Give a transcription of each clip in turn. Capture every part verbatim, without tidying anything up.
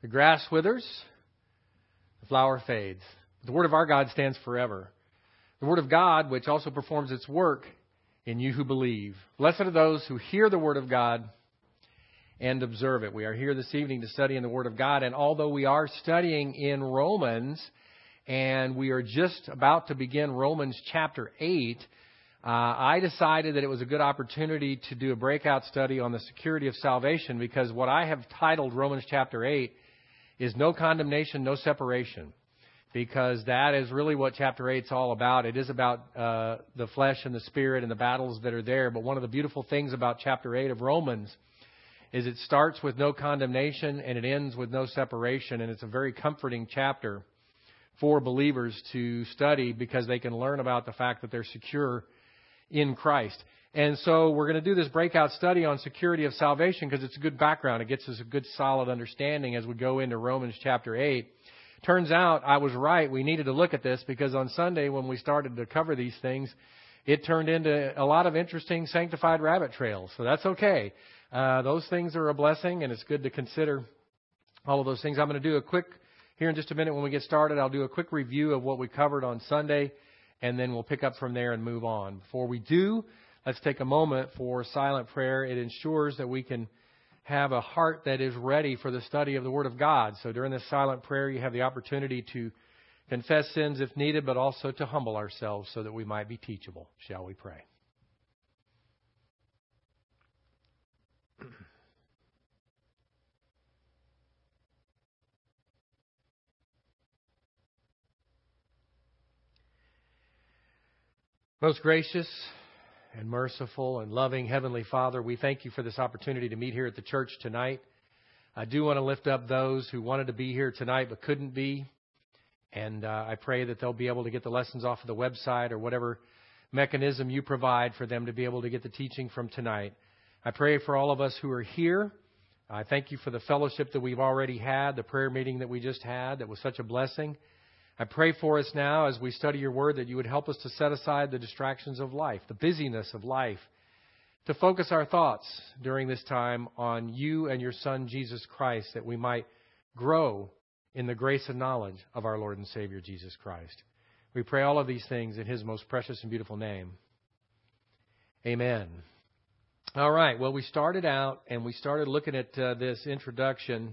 The grass withers, the flower fades. The word of our God stands forever. The word of God, which also performs its work in you who believe. Blessed are those who hear the word of God and observe it. We are here this evening to study in the word of God. And although we are studying in Romans, and we are just about to begin Romans chapter eight, uh, I decided that it was a good opportunity to do a breakout study on the security of salvation, because what I have titled Romans chapter eight is No Condemnation, No Separation. Because that is really what chapter eight is all about. It is about uh, the flesh and the spirit and the battles that are there. But one of the beautiful things about chapter eight of Romans is it starts with no condemnation and it ends with no separation. And it's a very comforting chapter for believers to study, because they can learn about the fact that they're secure in Christ. And so we're going to do this breakout study on security of salvation because it's a good background. It gets us a good solid understanding as we go into Romans chapter eight. Turns out I was right. We needed to look at this because on Sunday when we started to cover these things, it turned into a lot of interesting sanctified rabbit trails. So that's okay. Uh, those things are a blessing, and it's good to consider all of those things. I'm going to do a quick, here in just a minute when we get started, I'll do a quick review of what we covered on Sunday, and then we'll pick up from there and move on. Before we do, let's take a moment for silent prayer. It ensures that we can have a heart that is ready for the study of the Word of God. So during this silent prayer, you have the opportunity to confess sins if needed, but also to humble ourselves so that we might be teachable. Shall we pray? Most gracious and merciful and loving Heavenly Father, we thank you for this opportunity to meet here at the church tonight. I do want to lift up those who wanted to be here tonight but couldn't be. And uh, I pray that they'll be able to get the lessons off of the website or whatever mechanism you provide for them to be able to get the teaching from tonight. I pray for all of us who are here. I thank you for the fellowship that we've already had, the prayer meeting that we just had that was such a blessing. I pray for us now as we study your word that you would help us to set aside the distractions of life, the busyness of life, to focus our thoughts during this time on you and your Son, Jesus Christ, that we might grow in the grace and knowledge of our Lord and Savior, Jesus Christ. We pray all of these things in His most precious and beautiful name. Amen. All right. Well, we started out and we started looking at uh, this introduction.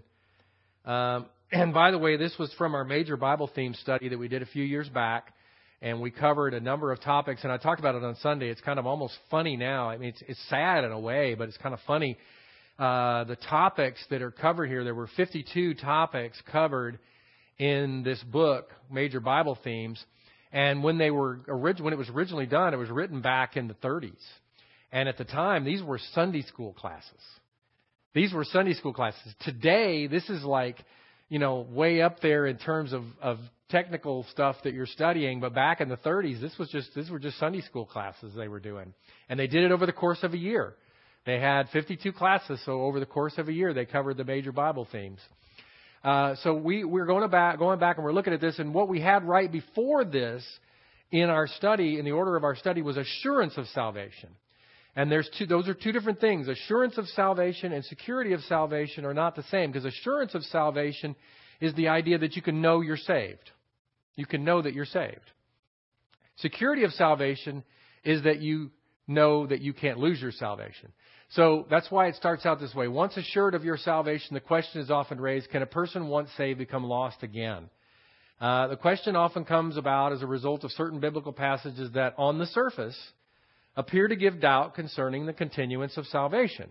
Um, And by the way, this was from our major Bible theme study that we did a few years back. And we covered a number of topics. And I talked about it on Sunday. It's kind of almost funny now. I mean, it's, it's sad in a way, but it's kind of funny. Uh, the topics that are covered here, there were fifty-two topics covered in this book, Major Bible Themes. And when they were orig- when it was originally done, it was written back in the thirties. And at the time, these were Sunday school classes. These were Sunday school classes. Today, this is like, you know, way up there in terms of, of technical stuff that you're studying. But back in the thirties, this was just, these were just Sunday school classes they were doing. And they did it over the course of a year. They had fifty-two classes. So over the course of a year, they covered the major Bible themes. Uh, so we, we're going back, going back and we're looking at this. And what we had right before this in our study, in the order of our study, was assurance of salvation. And there's two, those are two different things. Assurance of salvation and security of salvation are not the same, because assurance of salvation is the idea that you can know you're saved. You can know that you're saved. Security of salvation is that you know that you can't lose your salvation. So that's why it starts out this way. Once assured of your salvation, the question is often raised, can a person once saved become lost again? Uh, the question often comes about as a result of certain biblical passages that on the surface appear to give doubt concerning the continuance of salvation.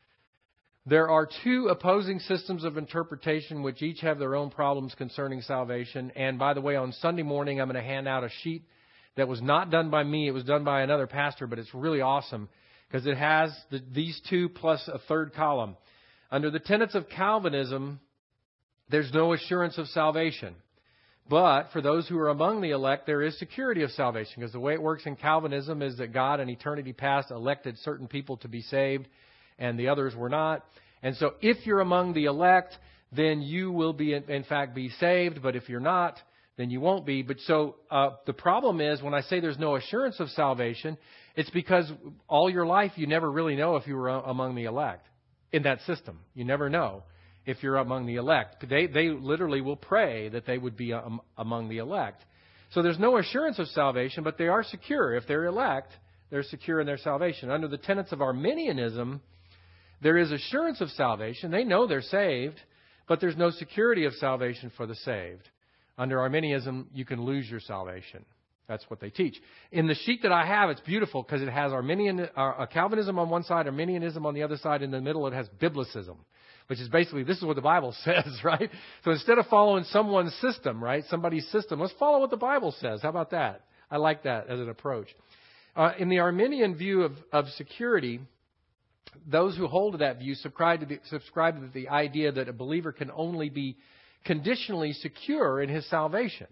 There are two opposing systems of interpretation which each have their own problems concerning salvation. And by the way, on Sunday morning, I'm going to hand out a sheet that was not done by me. It was done by another pastor, but it's really awesome because it has the, these two plus a third column. Under the tenets of Calvinism, there's no assurance of salvation. But for those who are among the elect, there is security of salvation, because the way it works in Calvinism is that God in eternity past elected certain people to be saved and the others were not. And so if you're among the elect, then you will be, in fact, be saved. But if you're not, then you won't be. But so uh, the problem is when I say there's no assurance of salvation, it's because all your life you never really know if you were among the elect in that system. You never know. if you're among the elect. They, they literally will pray that they would be um, among the elect. So there's no assurance of salvation, but they are secure. If they're elect, they're secure in their salvation. Under the tenets of Arminianism, there is assurance of salvation. They know they're saved, but there's no security of salvation for the saved. Under Arminianism, you can lose your salvation. That's what they teach. In the sheet that I have, it's beautiful because it has Arminian, uh, Calvinism on one side, Arminianism on the other side. In the middle, it has Biblicism, which is basically, this is what the Bible says, right? So instead of following someone's system, right, somebody's system, let's follow what the Bible says. How about that? I like that as an approach. Uh, in the Arminian view of, of security, those who hold to that view subscribe to, the, subscribe to the idea that a believer can only be conditionally secure in his salvation.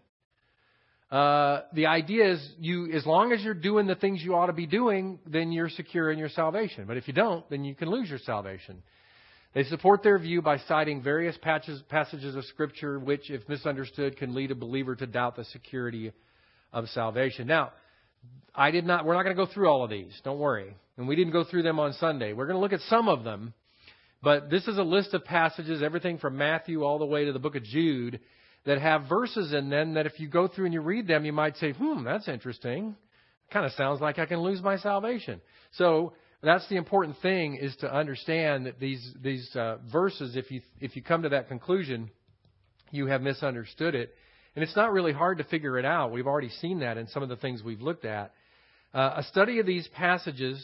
Uh, the idea is, you, as long as you're doing the things you ought to be doing, then you're secure in your salvation. But if you don't, then you can lose your salvation. They support their view by citing various patches, passages of Scripture, which, if misunderstood, can lead a believer to doubt the security of salvation. Now, I did not. We're not going to go through all of these. Don't worry. And we didn't go through them on Sunday. We're going to look at some of them. But this is a list of passages, everything from Matthew all the way to the book of Jude, that have verses in them that if you go through and you read them, you might say, hmm, that's interesting. Kind of sounds like I can lose my salvation. So that's the important thing, is to understand that these these uh, verses, if you if you come to that conclusion, you have misunderstood it. And it's not really hard to figure it out. We've already seen that in some of the things we've looked at. Uh, a study of these passages,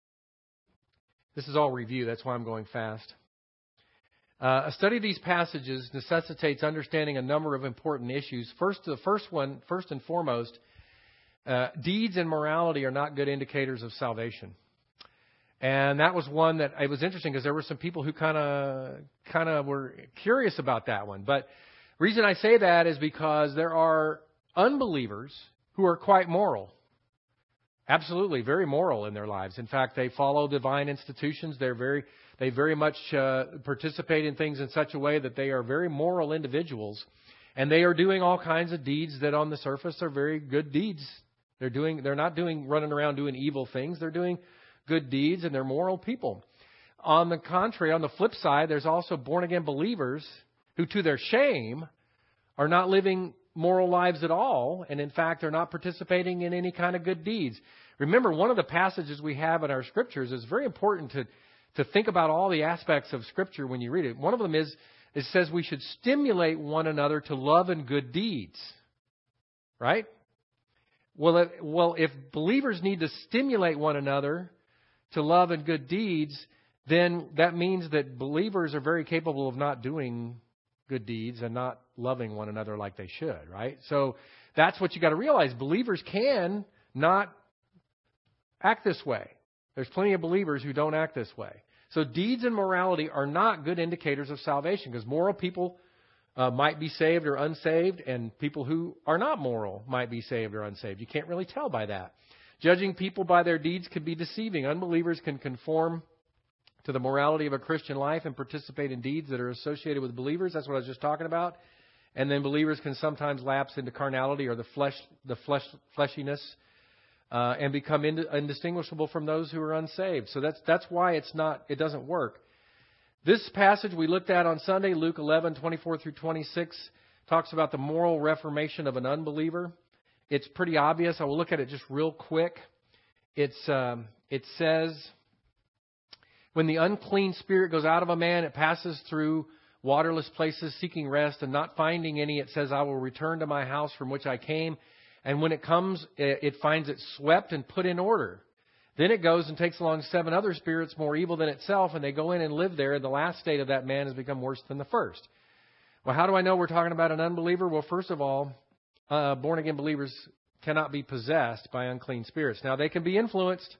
this is all review, that's why I'm going fast. Uh, a study of these passages necessitates understanding a number of important issues. First, the first one, first and foremost, uh, deeds and morality are not good indicators of salvation. And that was one that it was interesting because there were some people who kind of kind of were curious about that one. But the reason I say that is because there are unbelievers who are quite moral. Absolutely, very moral in their lives. In fact, they follow divine institutions. They're very, they very much uh, participate in things in such a way that they are very moral individuals, and they are doing all kinds of deeds that, on the surface, are very good deeds. They're doing, they're not doing running around doing evil things. They're doing good deeds, and they're moral people. On the contrary, on the flip side, there's also born again believers who, to their shame, are not living moral lives at all, and in fact are not participating in any kind of good deeds. Remember, one of the passages we have in our Scriptures is very important to, to think about all the aspects of Scripture when you read it. One of them is, it says we should stimulate one another to love and good deeds. Right? Well, if, well, if believers need to stimulate one another to love and good deeds, then that means that believers are very capable of not doing good deeds and not loving one another like they should, right? So that's what you got to realize. Believers can not act this way. There's plenty of believers who don't act this way. So deeds and morality are not good indicators of salvation, because moral people uh, might be saved or unsaved, and people who are not moral might be saved or unsaved. You can't really tell by that. Judging people by their deeds can be deceiving. Unbelievers can conform to the morality of a Christian life and participate in deeds that are associated with believers. That's what I was just talking about. And then believers can sometimes lapse into carnality or the flesh, the flesh, fleshiness, uh, and become indistinguishable from those who are unsaved. So that's that's why it's not, it doesn't work. This passage we looked at on Sunday, Luke eleven, twenty-four through twenty-six, talks about the moral reformation of an unbeliever. It's pretty obvious. I will look at it just real quick. It's um, it says, when the unclean spirit goes out of a man, it passes through waterless places seeking rest, and not finding any, it says, I will return to my house from which I came. And when it comes, it finds it swept and put in order. Then it goes and takes along seven other spirits more evil than itself, and they go in and live there, and the last state of that man has become worse than the first. Well, how do I know we're talking about an unbeliever? Well, first of all, uh, born-again believers cannot be possessed by unclean spirits. Now, they can be influenced.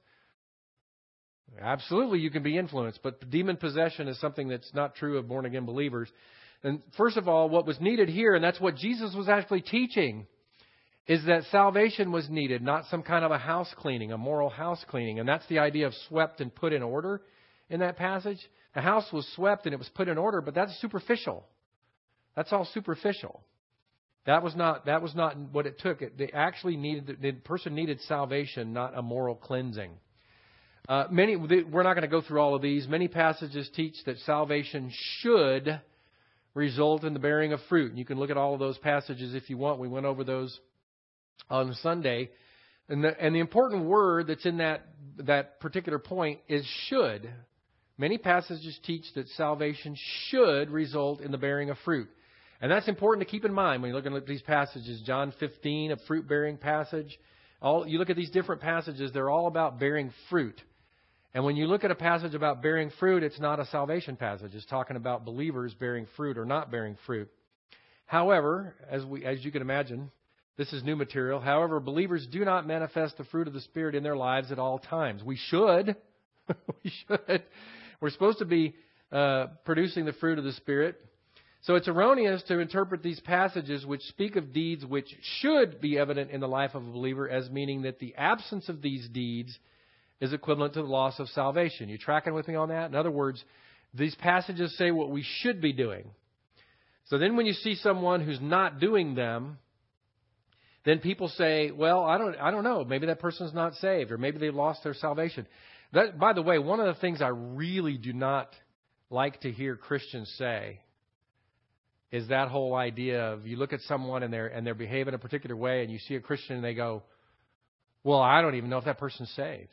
Absolutely, you can be influenced, but demon possession is something that's not true of born-again believers. And first of all, what was needed here, and that's what Jesus was actually teaching, is that salvation was needed, not some kind of a house cleaning, a moral house cleaning. And that's the idea of swept and put in order in that passage. The house was swept and it was put in order, but that's superficial. That's all superficial. That was not that was not what it took. It, they actually needed, the person needed salvation, not a moral cleansing. Uh, many, we're not going to go through all of these. Many passages teach that salvation should result in the bearing of fruit. And you can look at all of those passages if you want. We went over those on Sunday. And the, and the important word that's in that, that particular point is should. Many passages teach that salvation should result in the bearing of fruit. And that's important to keep in mind when you're looking at these passages. John fifteen, a fruit-bearing passage. All, you look at these different passages, they're all about bearing fruit. And when you look at a passage about bearing fruit, it's not a salvation passage. It's talking about believers bearing fruit or not bearing fruit. However, as we, as you can imagine, this is new material. However, believers do not manifest the fruit of the Spirit in their lives at all times. We should. we should. We're supposed to be uh, producing the fruit of the Spirit. So it's erroneous to interpret these passages which speak of deeds which should be evident in the life of a believer as meaning that the absence of these deeds is equivalent to the loss of salvation. You tracking with me on that? In other words, these passages say what we should be doing. So then when you see someone who's not doing them, then people say, well, I don't I don't know. Maybe that person's not saved, or maybe they've lost their salvation. That, by the way, one of the things I really do not like to hear Christians say is that whole idea of you look at someone and they're and they're behaving a particular way, and you see a Christian and they go, well, I don't even know if that person's saved.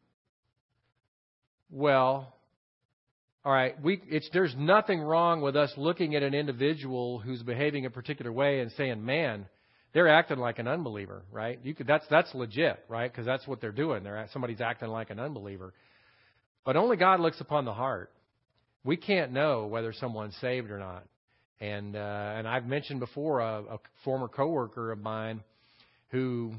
Well, all right, we it's there's nothing wrong with us looking at an individual who's behaving a particular way and saying, man, they're acting like an unbeliever, right? You could that's that's legit, right? Because that's what they're doing. They're somebody's acting like an unbeliever. But only God looks upon the heart. We can't know whether someone's saved or not. And uh, and I've mentioned before a, a former coworker of mine who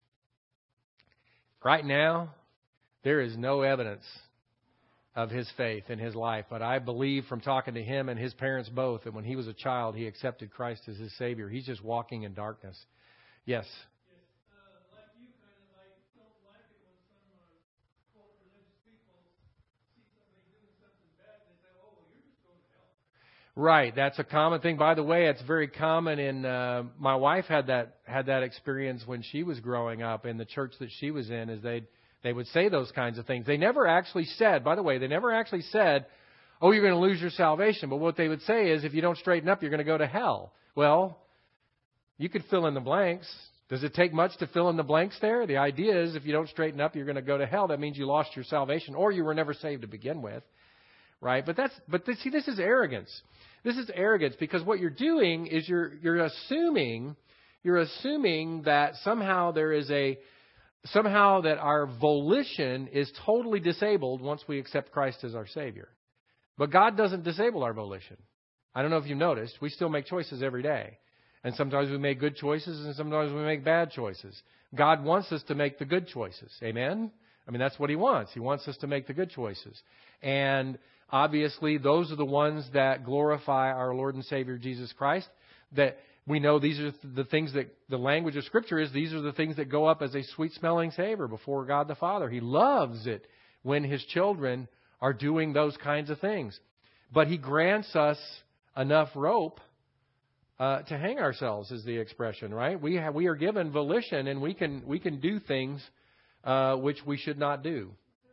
right now there is no evidence of his faith in his life. But I believe from talking to him and his parents both that when he was a child, he accepted Christ as his Savior. He's just walking in darkness. Yes? Yes. Uh, like you, kind of like don't like it when some uh, quote religious people see somebody doing something bad. They say, oh, well, you're just going to hell. Right. That's a common thing. By the way, it's very common in, uh, my wife had that, had that experience when she was growing up in the church that she was in, is they'd, They would say those kinds of things. They never actually said, by the way, they never actually said, oh, you're going to lose your salvation. But what they would say is, if you don't straighten up, you're going to go to hell. Well, you could fill in the blanks. Does it take much to fill in the blanks there? The idea is if you don't straighten up, you're going to go to hell. That means you lost your salvation or you were never saved to begin with. Right? But that's, but this, see, this is arrogance. This is arrogance because what you're doing is you're, you're assuming, you're assuming that somehow there is a, Somehow that our volition is totally disabled once we accept Christ as our Savior. But God doesn't disable our volition. I don't know if you've noticed, we still make choices every day. And sometimes we make good choices and sometimes we make bad choices. God wants us to make the good choices. Amen? I mean, that's what He wants. He wants us to make the good choices. And obviously, those are the ones that glorify our Lord and Savior Jesus Christ. That we know these are the things that the language of Scripture is, these are the things that go up as a sweet-smelling savor before God the Father. He loves it when His children are doing those kinds of things. But He grants us enough rope uh, to hang ourselves, is the expression, right? We have, we are given volition, and we can we can do things uh, which we should not do.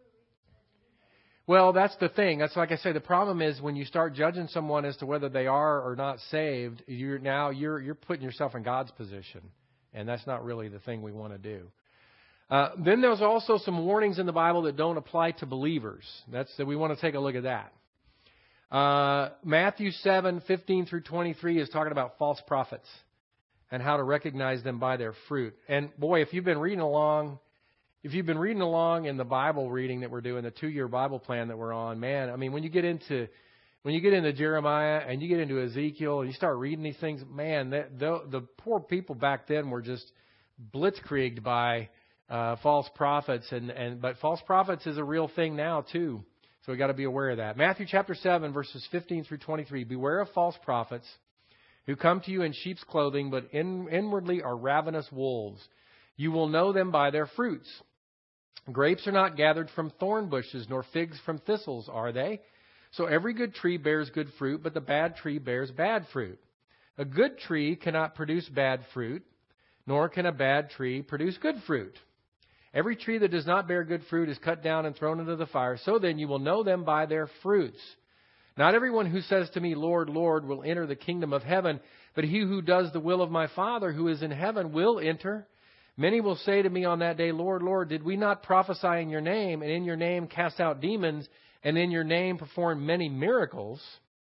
Well, that's the thing. That's like I say. The problem is when you start judging someone as to whether they are or not saved, you're now you're you're putting yourself in God's position, and that's not really the thing we want to do. Uh, then there's also some warnings in the Bible that don't apply to believers. That's we want to take a look at that. Uh, Matthew seven fifteen through twenty-three is talking about false prophets and how to recognize them by their fruit. And boy, if you've been reading along. If you've been reading along in the Bible reading that we're doing, the two-year Bible plan that we're on, man, I mean, when you get into when you get into Jeremiah and you get into Ezekiel and you start reading these things, man, the, the, the poor people back then were just blitzkrieged by uh, false prophets, and, and but false prophets is a real thing now too. So we got to be aware of that. Matthew chapter seven, verses fifteen through twenty-three. Beware of false prophets who come to you in sheep's clothing, but in, inwardly are ravenous wolves. You will know them by their fruits. Grapes are not gathered from thorn bushes, nor figs from thistles, are they? So every good tree bears good fruit, but the bad tree bears bad fruit. A good tree cannot produce bad fruit, nor can a bad tree produce good fruit. Every tree that does not bear good fruit is cut down and thrown into the fire. So then you will know them by their fruits. Not everyone who says to me, Lord, Lord, will enter the kingdom of heaven, but he who does the will of my Father who is in heaven will enter. Many will say to me on that day, Lord, Lord, did we not prophesy in your name, and in your name cast out demons, and in your name perform many miracles?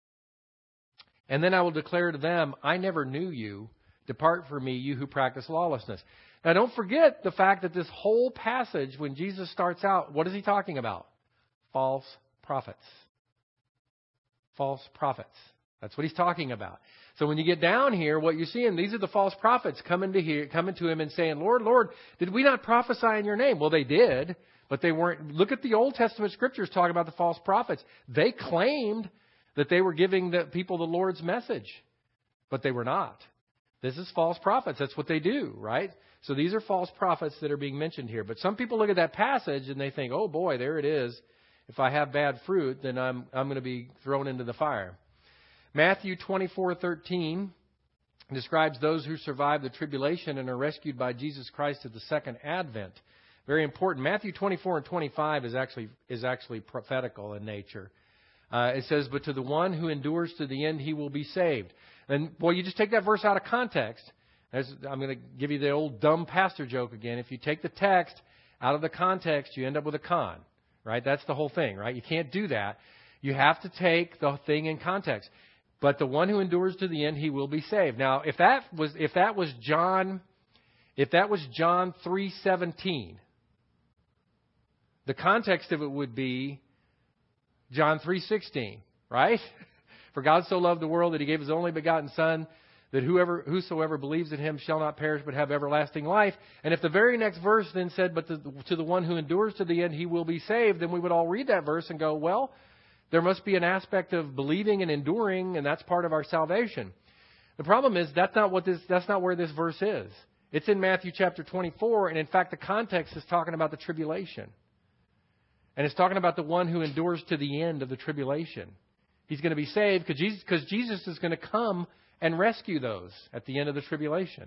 And then I will declare to them, I never knew you. Depart from me, you who practice lawlessness. Now, don't forget the fact that this whole passage, when Jesus starts out, what is he talking about? False prophets. False prophets. That's what he's talking about. So when you get down here, what you're seeing, these are the false prophets coming to here, coming to him and saying, Lord, Lord, did we not prophesy in your name? Well, they did, but they weren't. Look at the Old Testament scriptures talking about the false prophets. They claimed that they were giving the people the Lord's message, but they were not. This is false prophets. That's what they do, right? So these are false prophets that are being mentioned here. But some people look at that passage and they think, oh boy, there it is. If I have bad fruit, then I'm I'm going to be thrown into the fire. Matthew twenty-four thirteen describes those who survive the tribulation and are rescued by Jesus Christ at the second advent. Very important. Matthew twenty-four and twenty-five is actually is actually prophetical in nature. Uh, it says, but to the one who endures to the end, he will be saved. And, boy, you just take that verse out of context. As I'm going to give you the old dumb pastor joke again. If you take the text out of the context, you end up with a con, right? That's the whole thing, right? You can't do that. You have to take the thing in context. But the one who endures to the end, he will be saved. Now, if that was if that was John, if that was John three seventeen, the context of it would be John three sixteen, right? For God so loved the world that he gave his only begotten Son, that whoever, whosoever believes in him shall not perish but have everlasting life. And if the very next verse then said, but to, to the one who endures to the end, he will be saved, then we would all read that verse and go, well, there must be an aspect of believing and enduring, and that's part of our salvation. The problem is that's not what this, that's not where this verse is. It's in Matthew chapter twenty-four, and in fact, the context is talking about the tribulation. And it's talking about the one who endures to the end of the tribulation. He's going to be saved because Jesus, because Jesus is going to come and rescue those at the end of the tribulation.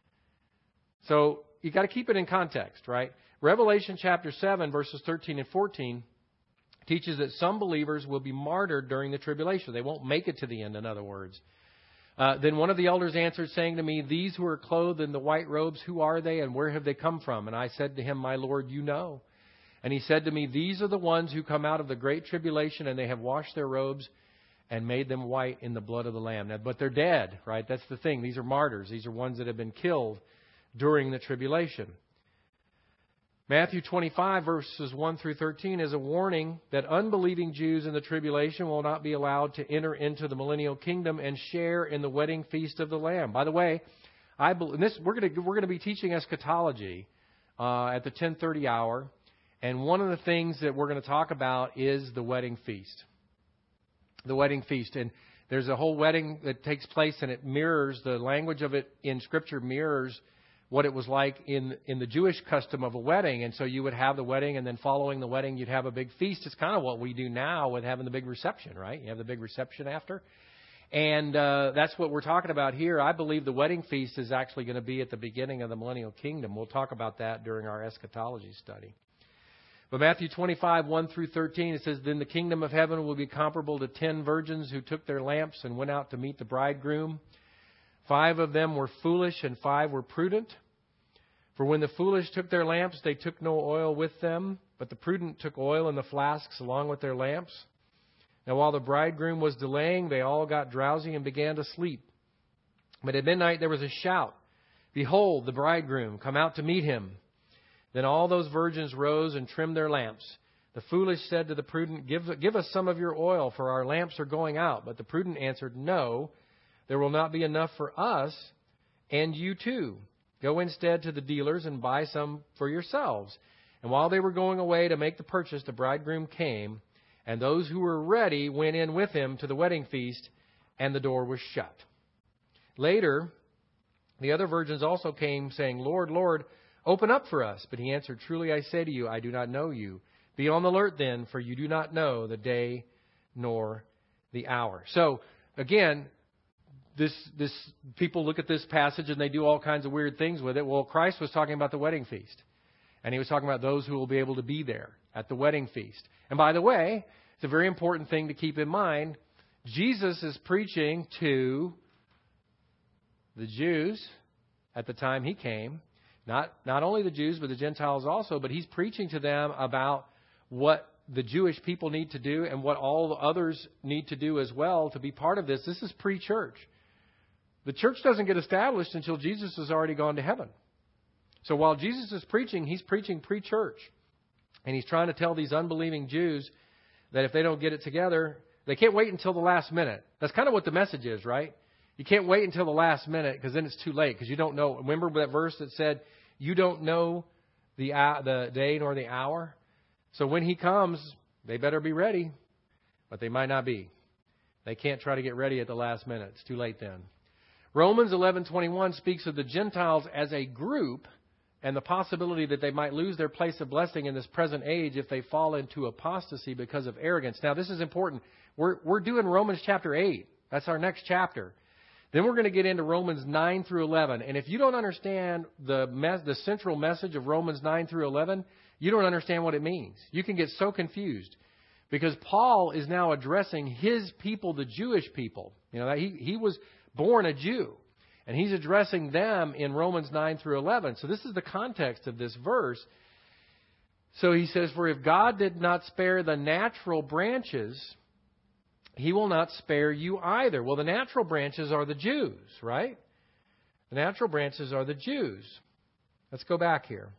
So you got to keep it in context, right? Revelation chapter seven, verses thirteen and fourteen teaches that some believers will be martyred during the tribulation. They won't make it to the end, in other words. Uh, then one of the elders answered, saying to me, these who are clothed in the white robes, who are they and where have they come from? And I said to him, my Lord, you know. And he said to me, these are the ones who come out of the great tribulation, and they have washed their robes and made them white in the blood of the Lamb. Now, but they're dead, right? That's the thing. These are martyrs. These are ones that have been killed during the tribulation. Matthew twenty-five, verses one through thirteen, is a warning that unbelieving Jews in the tribulation will not be allowed to enter into the millennial kingdom and share in the wedding feast of the Lamb. By the way, I believe this. We're going to we're going to be teaching eschatology uh, at the ten thirty hour, and one of the things that we're going to talk about is the wedding feast. The wedding feast, and there's a whole wedding that takes place, and it mirrors the language of it in Scripture mirrors what it was like in in the Jewish custom of a wedding. And so you would have the wedding, and then following the wedding, you'd have a big feast. It's kind of what we do now with having the big reception, right? You have the big reception after. And uh, that's what we're talking about here. I believe the wedding feast is actually going to be at the beginning of the millennial kingdom. We'll talk about that during our eschatology study. But Matthew twenty-five, one through thirteen, it says, then the kingdom of heaven will be comparable to ten virgins who took their lamps and went out to meet the bridegroom. Five of them were foolish and five were prudent. For when the foolish took their lamps, they took no oil with them, but the prudent took oil in the flasks along with their lamps. Now while the bridegroom was delaying, they all got drowsy and began to sleep. But at midnight there was a shout, behold, the bridegroom, come out to meet him. Then all those virgins rose and trimmed their lamps. The foolish said to the prudent, give, give us some of your oil, for our lamps are going out. But the prudent answered, no, there will not be enough for us and you too. Go instead to the dealers and buy some for yourselves. And while they were going away to make the purchase, the bridegroom came, and those who were ready went in with him to the wedding feast, and the door was shut. Later, the other virgins also came, saying, Lord, Lord, open up for us. But he answered, truly I say to you, I do not know you. Be on the alert then, for you do not know the day nor the hour. So, again, This, this, people look at this passage and they do all kinds of weird things with it. Well, Christ was talking about the wedding feast. And he was talking about those who will be able to be there at the wedding feast. And by the way, it's a very important thing to keep in mind. Jesus is preaching to the Jews at the time he came. Not, not only the Jews, but the Gentiles also. But he's preaching to them about what the Jewish people need to do and what all the others need to do as well to be part of this. This is pre-church. The church doesn't get established until Jesus has already gone to heaven. So while Jesus is preaching, he's preaching pre-church. And he's trying to tell these unbelieving Jews that if they don't get it together, they can't wait until the last minute. That's kind of what the message is, right? You can't wait until the last minute because then it's too late because you don't know. Remember that verse that said, you don't know the, uh, the day nor the hour? So when he comes, they better be ready, but they might not be. They can't try to get ready at the last minute. It's too late then. Romans eleven twenty-one speaks of the Gentiles as a group and the possibility that they might lose their place of blessing in this present age if they fall into apostasy because of arrogance. Now, this is important. We're, we're doing Romans chapter eight. That's our next chapter. Then we're going to get into Romans nine through eleven. And if you don't understand the mes- the central message of Romans nine through eleven, you don't understand what it means. You can get so confused because Paul is now addressing his people, the Jewish people. You know, he, he was born a Jew, and he's addressing them in Romans nine through eleven. So this is the context of this verse. So he says, for if God did not spare the natural branches, he will not spare you either. Well, the natural branches are the Jews, right? The natural branches are the Jews. Let's go back here.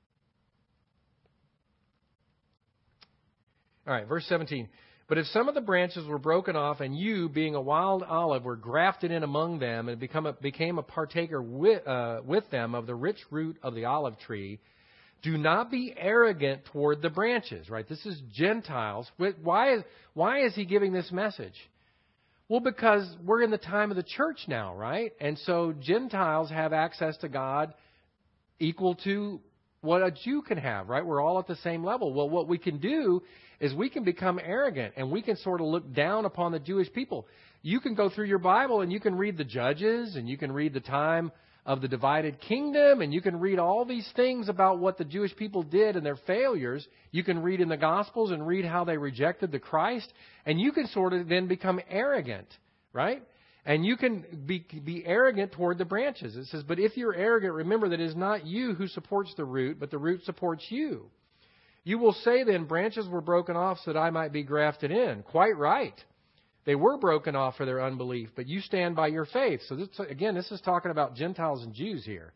All right, verse seventeen. But if some of the branches were broken off, and you, being a wild olive, were grafted in among them, and become a, became a partaker with, uh, with them of the rich root of the olive tree, do not be arrogant toward the branches. Right? This is Gentiles. Why is, why is he giving this message? Well, because we're in the time of the church now, right? And so Gentiles have access to God equal to what a Jew can have, right? We're all at the same level. Well, what we can do is we can become arrogant and we can sort of look down upon the Jewish people. You can go through your Bible and you can read the Judges and you can read the time of the divided kingdom and you can read all these things about what the Jewish people did and their failures. You can read in the Gospels and read how they rejected the Christ, and you can sort of then become arrogant, right? And you can be, be arrogant toward the branches. It says, but if you're arrogant, remember that it is not you who supports the root, but the root supports you. You will say then, branches were broken off so that I might be grafted in. Quite right. They were broken off for their unbelief, but you stand by your faith. So this, again, this is talking about Gentiles and Jews here.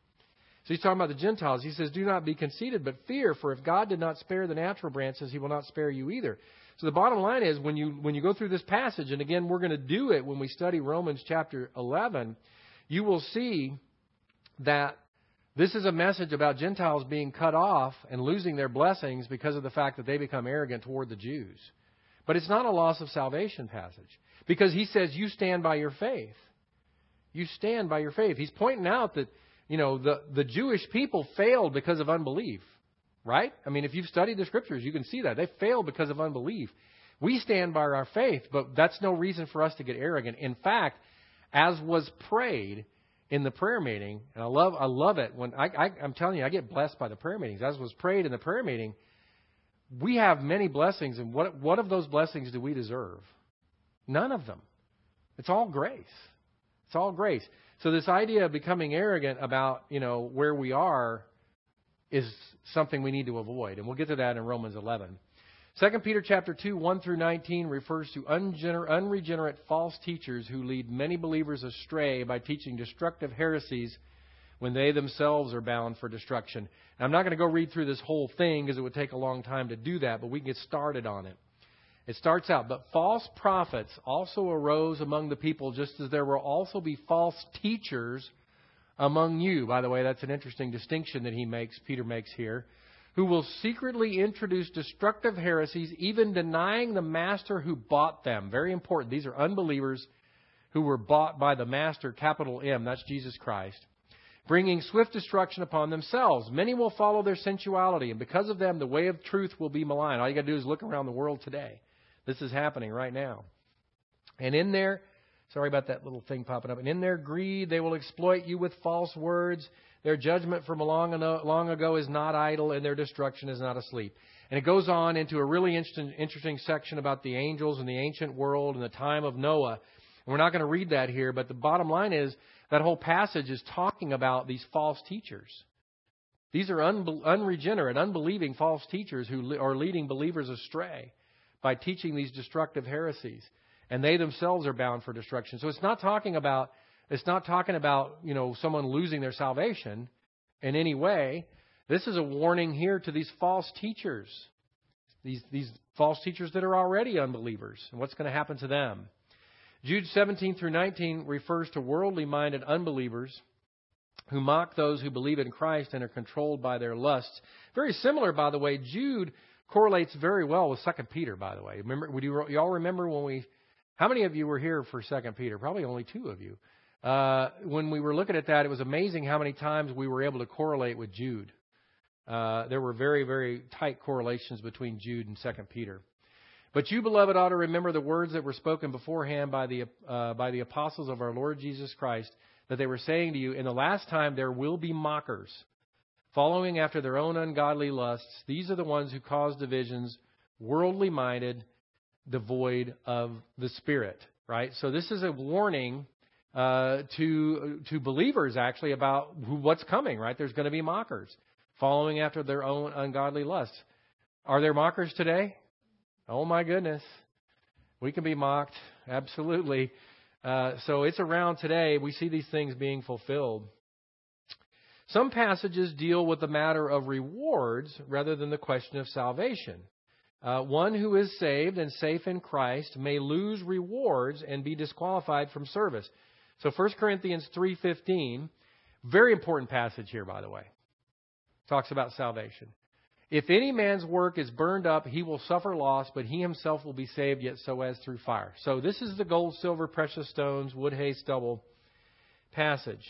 So he's talking about the Gentiles. He says, do not be conceited, but fear, for if God did not spare the natural branches, he will not spare you either. So the bottom line is when you when you go through this passage, and again, we're going to do it when we study Romans chapter eleven, you will see that this is a message about Gentiles being cut off and losing their blessings because of the fact that they become arrogant toward the Jews. But it's not a loss of salvation passage because he says you stand by your faith. You stand by your faith. He's pointing out that, you know, the, the Jewish people failed because of unbelief. Right? I mean, if you've studied the Scriptures, you can see that. They failed because of unbelief. We stand by our faith, but that's no reason for us to get arrogant. In fact, as was prayed in the prayer meeting, and I love I love it when I, I I'm telling you, I get blessed by the prayer meetings. As was prayed in the prayer meeting, we have many blessings, and what what of those blessings do we deserve? None of them. It's all grace. It's all grace. So this idea of becoming arrogant about, you know, where we are is something we need to avoid. And we'll get to that in Romans eleven. Second Peter chapter two, one through nineteen refers to ungener- unregenerate false teachers who lead many believers astray by teaching destructive heresies when they themselves are bound for destruction. Now, I'm not going to go read through this whole thing because it would take a long time to do that, but we can get started on it. It starts out, but false prophets also arose among the people, just as there will also be false teachers among you. By the way, that's an interesting distinction that he makes, Peter makes here, who will secretly introduce destructive heresies, even denying the master who bought them. Very important. These are unbelievers who were bought by the master, capital M, that's Jesus Christ, bringing swift destruction upon themselves. Many will follow their sensuality, and because of them, the way of truth will be maligned. All you got to do is look around the world today. This is happening right now. And in their Sorry about that little thing popping up. And in their greed, they will exploit you with false words. Their judgment from long, long ago is not idle, and their destruction is not asleep. And it goes on into a really interesting, interesting section about the angels and the ancient world and the time of Noah. And we're not going to read that here, but the bottom line is that whole passage is talking about these false teachers. These are unbe- unregenerate, unbelieving false teachers who are leading believers astray by teaching these destructive heresies. And they themselves are bound for destruction. So it's not talking about, it's not talking about, you know, someone losing their salvation in any way. This is a warning here to these false teachers, these, these false teachers that are already unbelievers, and what's going to happen to them. Jude seventeen through nineteen refers to worldly-minded unbelievers who mock those who believe in Christ and are controlled by their lusts. Very similar, by the way. Jude correlates very well with Second Peter, by the way. Remember, would you, you all remember when we, how many of you were here for Second Peter? Probably only two of you. Uh, when we were looking at that, it was amazing how many times we were able to correlate with Jude. Uh, there were very, very tight correlations between Jude and Second Peter. But you, beloved, ought to remember the words that were spoken beforehand by the uh, by the apostles of our Lord Jesus Christ, that they were saying to you, in the last time there will be mockers, following after their own ungodly lusts. These are the ones who cause divisions, worldly minded, devoid of the Spirit. Right? So this is a warning uh, to to believers, actually, about who, what's coming. Right? There's going to be mockers, following after their own ungodly lusts. Are there mockers today? Oh, my goodness. We can be mocked. Absolutely. Uh, so it's around today. We see these things being fulfilled. Some passages deal with the matter of rewards rather than the question of salvation. Uh, one who is saved and safe in Christ may lose rewards and be disqualified from service. So First Corinthians three fifteen, very important passage here, by the way, talks about salvation. If any man's work is burned up, he will suffer loss, but he himself will be saved, yet so as through fire. So this is the gold, silver, precious stones, wood, hay, stubble passage.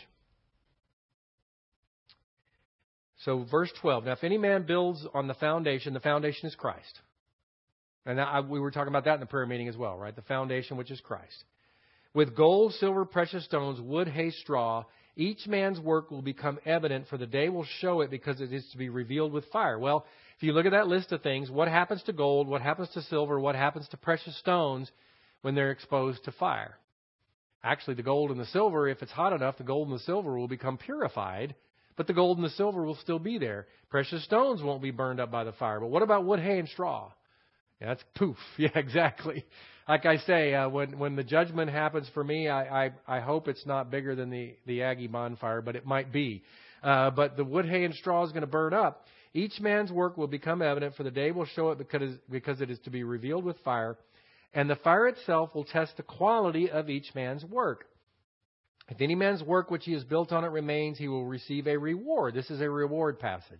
So verse twelve. Now, if any man builds on the foundation, the foundation is Christ. And I, we were talking about that in the prayer meeting as well, right? The foundation, which is Christ. With gold, silver, precious stones, wood, hay, straw, each man's work will become evident, for the day will show it, because it is to be revealed with fire. Well, if you look at that list of things, what happens to gold, what happens to silver, what happens to precious stones when they're exposed to fire? Actually, the gold and the silver, if it's hot enough, the gold and the silver will become purified, but the gold and the silver will still be there. Precious stones won't be burned up by the fire. But what about wood, hay, and straw? Yeah, that's poof. Yeah, exactly. Like I say, uh, when when the judgment happens for me, I, I, I hope it's not bigger than the, the Aggie bonfire, but it might be. Uh, but the wood, hay, and straw is going to burn up. Each man's work will become evident, for the day will show it, because, because it is to be revealed with fire. And the fire itself will test the quality of each man's work. If any man's work which he has built on it remains, he will receive a reward. This is a reward passage.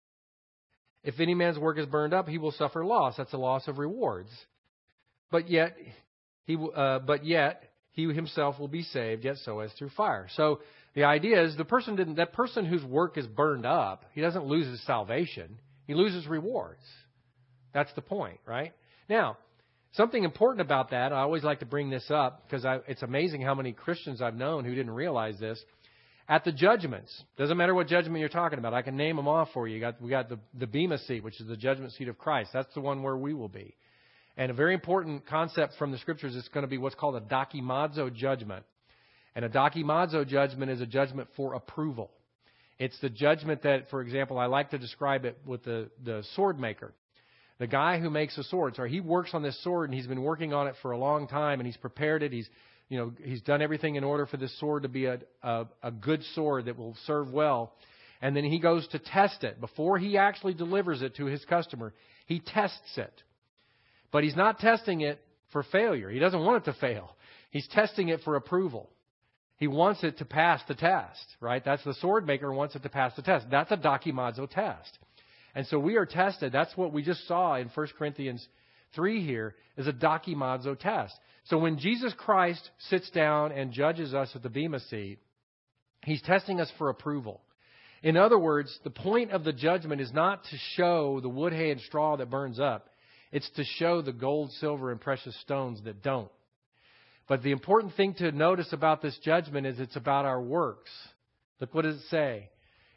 If any man's work is burned up, he will suffer loss. That's a loss of rewards. But yet, he uh, but yet he himself will be saved, yet so as through fire. So the idea is the person didn't. That person whose work is burned up, he doesn't lose his salvation. He loses rewards. That's the point, right? Now, something important about that, I always like to bring this up because I, it's amazing how many Christians I've known who didn't realize this. At the judgments, doesn't matter what judgment you're talking about. I can name them off for you. you got, we got the, the Bema seat, which is the judgment seat of Christ. That's the one where we will be. And a very important concept from the Scriptures is going to be what's called a dokimazo judgment. And a dokimazo judgment is a judgment for approval. It's the judgment that, for example, I like to describe it with the, the sword maker. The guy who makes a sword, so he works on this sword and he's been working on it for a long time and he's prepared it. He's, you know, he's done everything in order for this sword to be a, a, a good sword that will serve well. And then he goes to test it. Before he actually delivers it to his customer, he tests it. But he's not testing it for failure. He doesn't want it to fail. He's testing it for approval. He wants it to pass the test, right? That's the sword maker wants it to pass the test. That's a dokimazo test. And so we are tested. That's what we just saw in First Corinthians three here, is a dokimazo test. So when Jesus Christ sits down and judges us at the Bema seat, he's testing us for approval. In other words, the point of the judgment is not to show the wood, hay, and straw that burns up. It's to show the gold, silver, and precious stones that don't. But the important thing to notice about this judgment is it's about our works. Look, what does it say?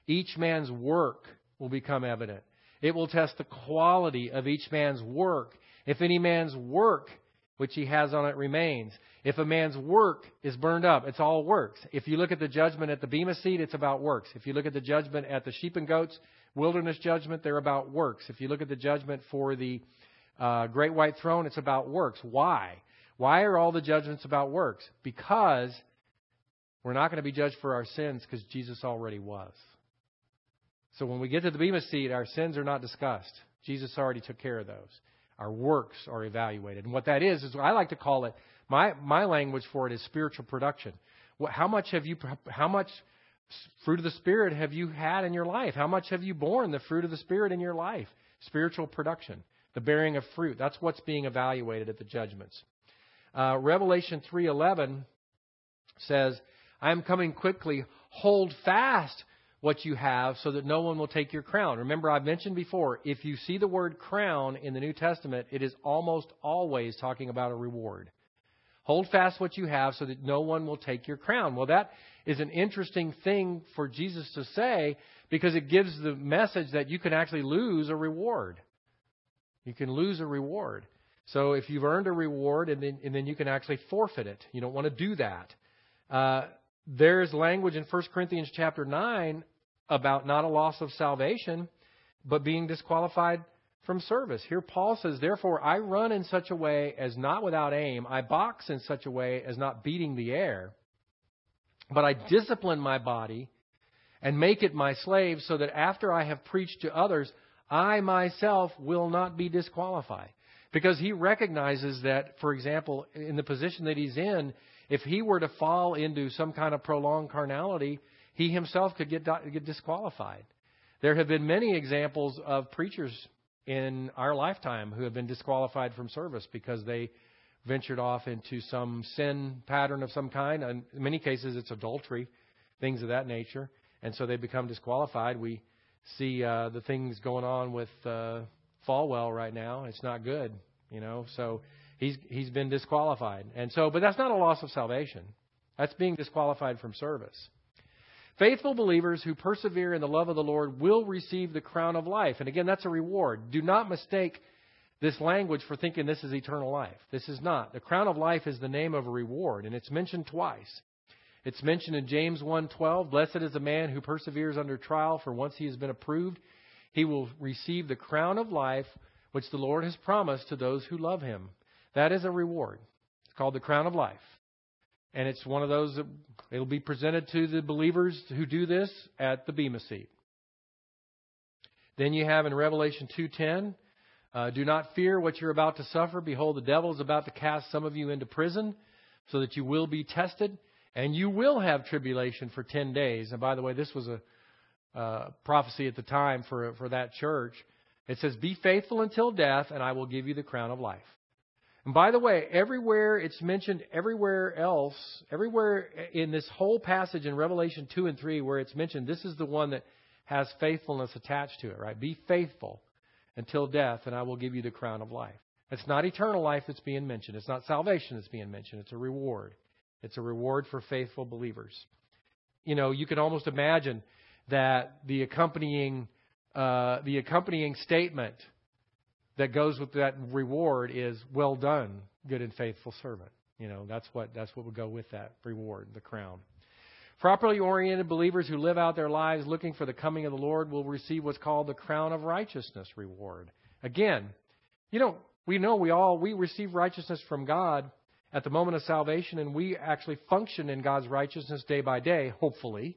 Each man's work will become evident. It will test the quality of each man's work. If any man's work which he has on it remains. If a man's work is burned up, it's all works. If you look at the judgment at the Bema seat, it's about works. If you look at the judgment at the sheep and goats wilderness judgment, they're about works. If you look at the judgment for the uh, great white throne, it's about works. Why? Why are all the judgments about works? Because we're not going to be judged for our sins because Jesus already was. So when we get to the Bema seat, our sins are not discussed. Jesus already took care of those. Our works are evaluated. And what that is, is I like to call it, my, my language for it is spiritual production. What, how much have you, how much fruit of the Spirit have you had in your life? How much have you borne the fruit of the Spirit in your life? Spiritual production, the bearing of fruit. That's what's being evaluated at the judgments. Uh, Revelation three eleven says, I am coming quickly. Hold fast what you have so that no one will take your crown. Remember, I've mentioned before, if you see the word crown in the New Testament, it is almost always talking about a reward. Hold fast what you have so that no one will take your crown. Well, that is an interesting thing for Jesus to say because it gives the message that you can actually lose a reward. You can lose a reward. So if you've earned a reward and then, and then you can actually forfeit it. You don't want to do that. Uh, there's language in First Corinthians chapter nine about not a loss of salvation, but being disqualified from service. Here Paul says, therefore I run in such a way as not without aim. I box in such a way as not beating the air. But I discipline my body and make it my slave so that after I have preached to others, I myself will not be disqualified. Because he recognizes that, for example, in the position that he's in, if he were to fall into some kind of prolonged carnality, he himself could get, get disqualified. There have been many examples of preachers in our lifetime who have been disqualified from service because they ventured off into some sin pattern of some kind. And in many cases, it's adultery, things of that nature. And so they become disqualified. We see uh, the things going on with uh, Falwell right now. It's not good, you know. So he's he's been disqualified. And so, but that's not a loss of salvation. That's being disqualified from service. Faithful believers who persevere in the love of the Lord will receive the crown of life. And again, that's a reward. Do not mistake this language for thinking this is eternal life. This is not. The crown of life is the name of a reward, and it's mentioned twice. It's mentioned in James one twelve, blessed is the man who perseveres under trial, for once he has been approved, he will receive the crown of life, which the Lord has promised to those who love him. That is a reward. It's called the crown of life. And it's one of those that it'll be presented to the believers who do this at the Bema seat. Then you have in Revelation two ten, uh, do not fear what you're about to suffer. Behold, the devil is about to cast some of you into prison so that you will be tested. And you will have tribulation for ten days. And by the way, this was a uh, prophecy at the time for, for that church. It says, be faithful until death, and I will give you the crown of life. And by the way, everywhere it's mentioned, everywhere else, everywhere in this whole passage in Revelation two and three where it's mentioned, this is the one that has faithfulness attached to it, right? Be faithful until death, and I will give you the crown of life. It's not eternal life that's being mentioned. It's not salvation that's being mentioned. It's a reward. It's a reward for faithful believers. You know, you can almost imagine that the accompanying, uh, the accompanying statement that goes with that reward is, well done, good and faithful servant. You know, that's what that's what would go with that reward, the crown. Properly oriented believers who live out their lives looking for the coming of the Lord will receive what's called the crown of righteousness reward. Again, you know, we know we all, we receive righteousness from God at the moment of salvation, and we actually function in God's righteousness day by day, hopefully.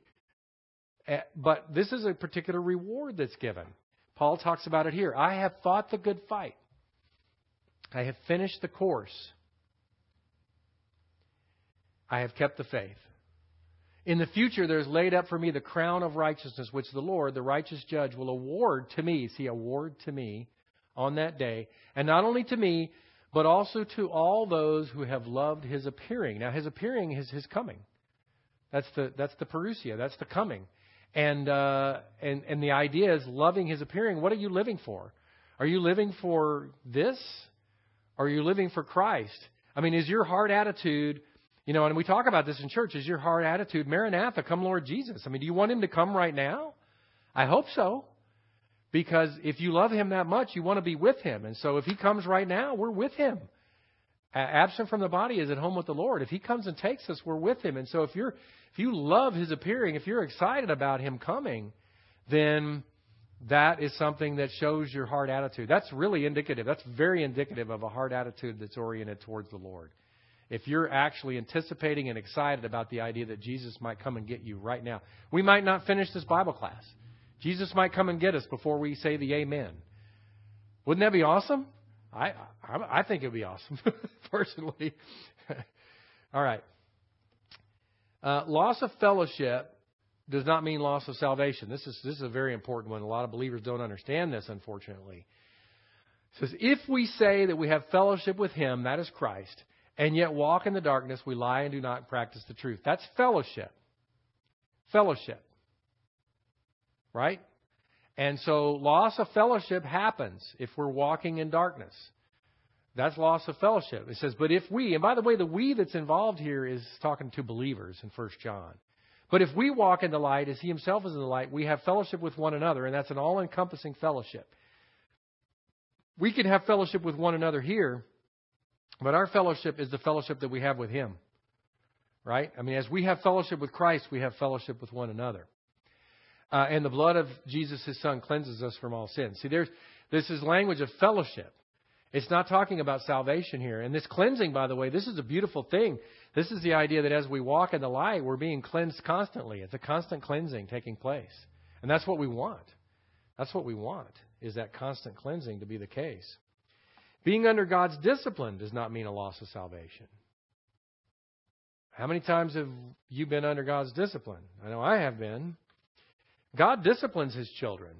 But this is a particular reward that's given. Paul talks about it here. I have fought the good fight. I have finished the course. I have kept the faith. In the future, there is laid up for me the crown of righteousness, which the Lord, the righteous judge, will award to me. See, award to me on that day. And not only to me, but also to all those who have loved his appearing. Now, his appearing is his coming. That's the that's the parousia. That's the coming. And uh, and and the idea is loving his appearing. What are you living for? Are you living for this? Or are you living for Christ? I mean, is your heart attitude, you know, and we talk about this in church, is your heart attitude, Maranatha, come Lord Jesus? I mean, do you want him to come right now? I hope so. Because if you love him that much, you want to be with him. And so if he comes right now, we're with him. Absent from the body is at home with the Lord. If he comes and takes us, we're with him. And so if you're, if you love his appearing, if you're excited about him coming, then that is something that shows your heart attitude. That's really indicative. That's very indicative of a heart attitude that's oriented towards the Lord. If you're actually anticipating and excited about the idea that Jesus might come and get you right now. We might not finish this Bible class. Jesus might come and get us before we say the amen. Wouldn't that be awesome? I I, I think it would be awesome, personally. All right. Uh, loss of fellowship does not mean loss of salvation. This is this is a very important one. A lot of believers don't understand this, unfortunately. It says, if we say that we have fellowship with him, that is Christ, and yet walk in the darkness, we lie and do not practice the truth. That's fellowship. Fellowship. Right? And so loss of fellowship happens if we're walking in darkness. That's loss of fellowship. It says, but if we, and by the way, the we that's involved here is talking to believers in First John. But if we walk in the light as he himself is in the light, we have fellowship with one another, and that's an all-encompassing fellowship. We can have fellowship with one another here, but our fellowship is the fellowship that we have with him. Right? I mean, as we have fellowship with Christ, we have fellowship with one another. Uh, and the blood of Jesus, his son, cleanses us from all sin. See, there's this is language of fellowship. It's not talking about salvation here. And this cleansing, by the way, this is a beautiful thing. This is the idea that as we walk in the light, we're being cleansed constantly. It's a constant cleansing taking place. And that's what we want. That's what we want, is that constant cleansing to be the case. Being under God's discipline does not mean a loss of salvation. How many times have you been under God's discipline? I know I have been. God disciplines his children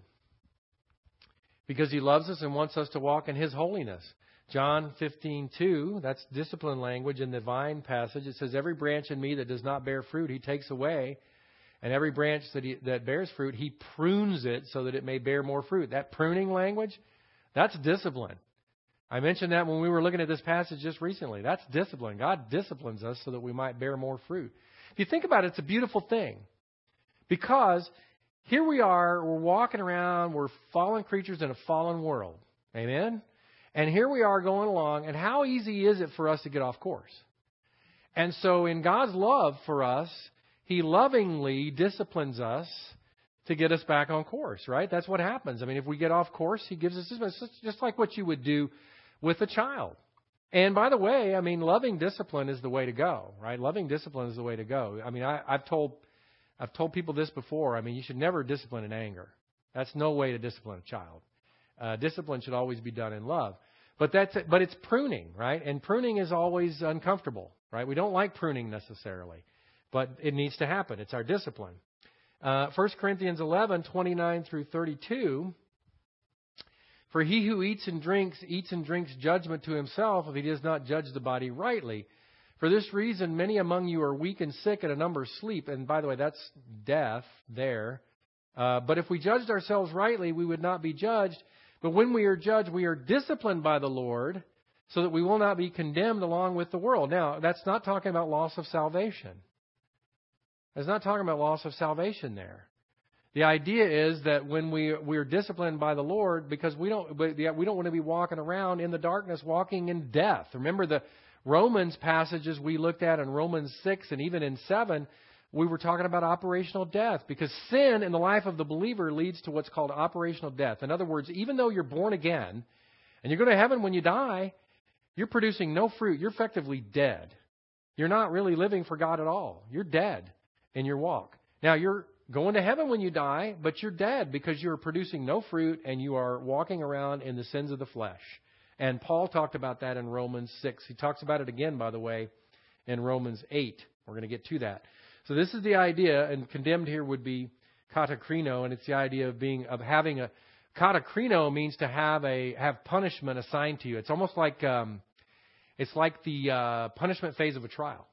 because he loves us and wants us to walk in his holiness. John fifteen two, that's discipline language in the vine passage. It says, every branch in me that does not bear fruit, he takes away. And every branch that, he, that bears fruit, he prunes it so that it may bear more fruit. That pruning language, that's discipline. I mentioned that when we were looking at this passage just recently. That's discipline. God disciplines us so that we might bear more fruit. If you think about it, it's a beautiful thing. Because here we are, we're walking around, we're fallen creatures in a fallen world. Amen? And here we are going along, and how easy is it for us to get off course? And so in God's love for us, he lovingly disciplines us to get us back on course, right? That's what happens. I mean, if we get off course, he gives us discipline. It's just like what you would do with a child. And by the way, I mean, loving discipline is the way to go, right? Loving discipline is the way to go. I mean, I, I've told I've told people this before. I mean, you should never discipline in anger. That's no way to discipline a child. Uh, discipline should always be done in love. But that's but it's pruning, right? And pruning is always uncomfortable, right? We don't like pruning necessarily, but it needs to happen. It's our discipline. Uh, First Corinthians eleven, twenty-nine through thirty-two. For he who eats and drinks, eats and drinks judgment to himself if he does not judge the body rightly. For this reason, many among you are weak and sick, and a number sleep. And by the way, that's death there. Uh, but if we judged ourselves rightly, we would not be judged. But when we are judged, we are disciplined by the Lord, so that we will not be condemned along with the world. Now, that's not talking about loss of salvation. It's not talking about loss of salvation there. The idea is that when we we're disciplined by the Lord, because we don't we don't want to be walking around in the darkness, walking in death. Remember the Romans passages we looked at in Romans six and even in seven, we were talking about operational death, because sin in the life of the believer leads to what's called operational death. In other words, even though you're born again and you're going to heaven when you die, you're producing no fruit. You're effectively dead. You're not really living for God at all. You're dead in your walk. Now, you're going to heaven when you die, but you're dead because you're producing no fruit and you are walking around in the sins of the flesh. And Paul talked about that in Romans six. He talks about it again, by the way, in Romans eight. We're going to get to that. So this is the idea, and condemned here would be katakrino, and it's the idea of being of having a katakrino means to have a have punishment assigned to you. It's almost like um, it's like the uh, punishment phase of a trial.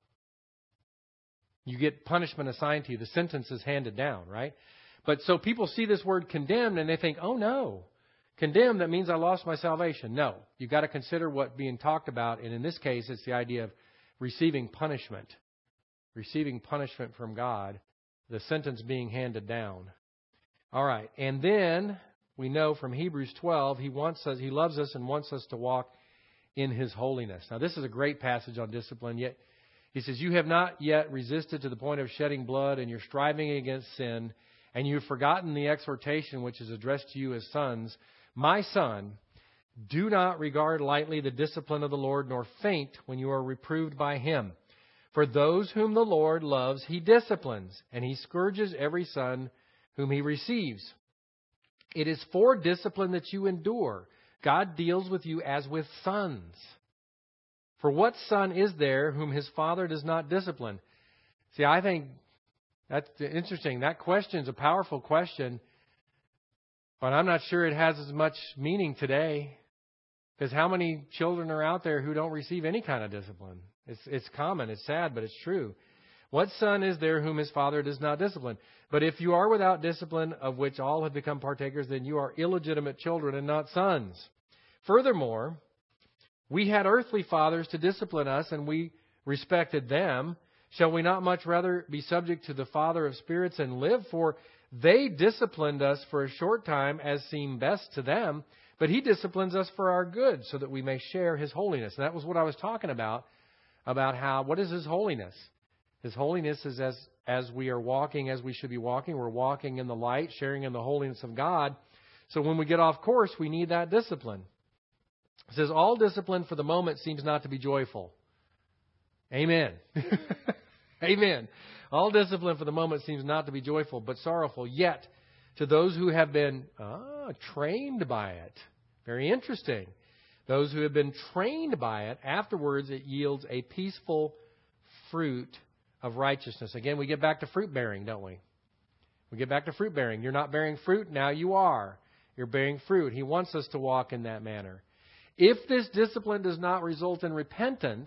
You get punishment assigned to you. The sentence is handed down, right? But so people see this word condemned and they think, oh no, condemned, that means I lost my salvation. No, you've got to consider what being talked about. And in this case, it's the idea of receiving punishment, receiving punishment from God, the sentence being handed down. All right. And then we know from Hebrews twelve, he wants us, he loves us and wants us to walk in his holiness. Now, this is a great passage on discipline. Yet he says, you have not yet resisted to the point of shedding blood, and you're striving against sin, and you've forgotten the exhortation which is addressed to you as sons. My son, do not regard lightly the discipline of the Lord, nor faint when you are reproved by him. For those whom the Lord loves, he disciplines, and he scourges every son whom he receives. It is for discipline that you endure. God deals with you as with sons. For what son is there whom his father does not discipline? See, I think that's interesting. That question is a powerful question, but I'm not sure it has as much meaning today. Because how many children are out there who don't receive any kind of discipline? It's, it's common, it's sad, but it's true. What son is there whom his father does not discipline? But if you are without discipline, of which all have become partakers, then you are illegitimate children and not sons. Furthermore, we had earthly fathers to discipline us, and we respected them. Shall we not much rather be subject to the Father of spirits and live? For they disciplined us for a short time as seemed best to them, but he disciplines us for our good, so that we may share his holiness. And that was what I was talking about, about how, what is his holiness? His holiness is as, as we are walking, as we should be walking. We're walking in the light, sharing in the holiness of God. So when we get off course, we need that discipline. It says, all discipline for the moment seems not to be joyful. Amen. Amen. All discipline for the moment seems not to be joyful, but sorrowful. Yet, to those who have been ah, trained by it, very interesting. Those who have been trained by it, afterwards it yields a peaceful fruit of righteousness. Again, we get back to fruit bearing, don't we? We get back to fruit bearing. You're not bearing fruit, now you are. You're bearing fruit. He wants us to walk in that manner. If this discipline does not result in repentance,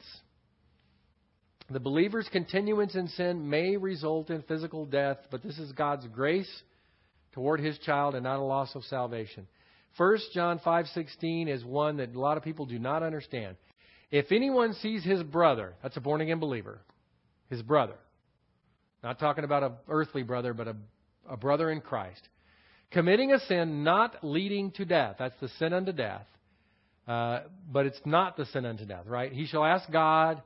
the believer's continuance in sin may result in physical death, but this is God's grace toward his child and not a loss of salvation. First John five sixteen is one that a lot of people do not understand. If anyone sees his brother, that's a born-again believer, his brother, not talking about an earthly brother, but a, a brother in Christ, committing a sin not leading to death, that's the sin unto death, uh, but it's not the sin unto death, right? He shall ask God,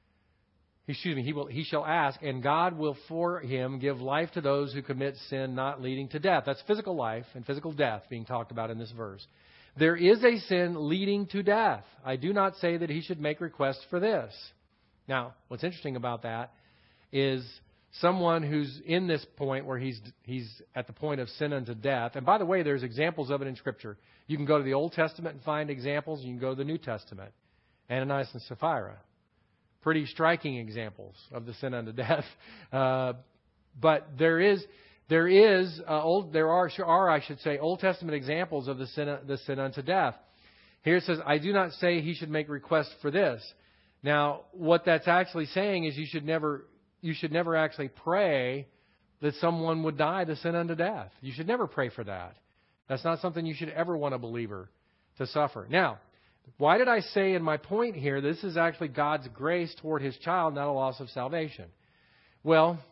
excuse me, he will, he shall ask, and God will for him give life to those who commit sin not leading to death. That's physical life and physical death being talked about in this verse. There is a sin leading to death. I do not say that he should make requests for this. Now, what's interesting about that is someone who's in this point where he's he's at the point of sin unto death. And by the way, there's examples of it in Scripture. You can go to the Old Testament and find examples. You can go to the New Testament. Ananias and Sapphira. Pretty striking examples of the sin unto death. Uh, but there is, there is, uh, old, there are, are, I should say, Old Testament examples of the sin, the sin unto death. Here it says, I do not say he should make requests for this. Now, what that's actually saying is you should never, you should never actually pray that someone would die the sin unto death. You should never pray for that. That's not something you should ever want a believer to suffer. Now, why did I say in my point here, this is actually God's grace toward his child, not a loss of salvation? Well,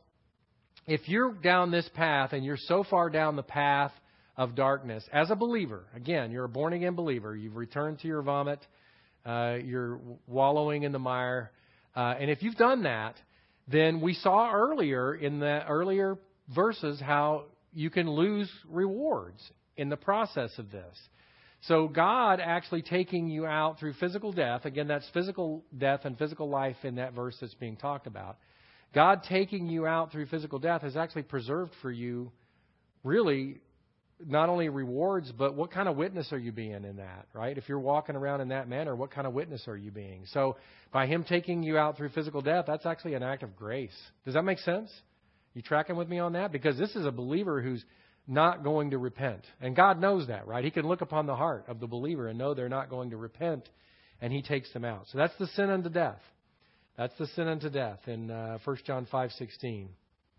if you're down this path and you're so far down the path of darkness, as a believer, again, you're a born-again believer, you've returned to your vomit, uh, you're wallowing in the mire, uh, and if you've done that, then we saw earlier in the earlier verses how you can lose rewards in the process of this. So God actually taking you out through physical death, again, that's physical death and physical life in that verse that's being talked about. God taking you out through physical death has actually preserved for you really not only rewards, but what kind of witness are you being in that, right? If you're walking around in that manner, what kind of witness are you being? So by him taking you out through physical death, that's actually an act of grace. Does that make sense? You tracking with me on that? Because this is a believer who's not going to repent. And God knows that, right? He can look upon the heart of the believer and know they're not going to repent, and he takes them out. So that's the sin unto death. That's the sin unto death in uh, First John five sixteen.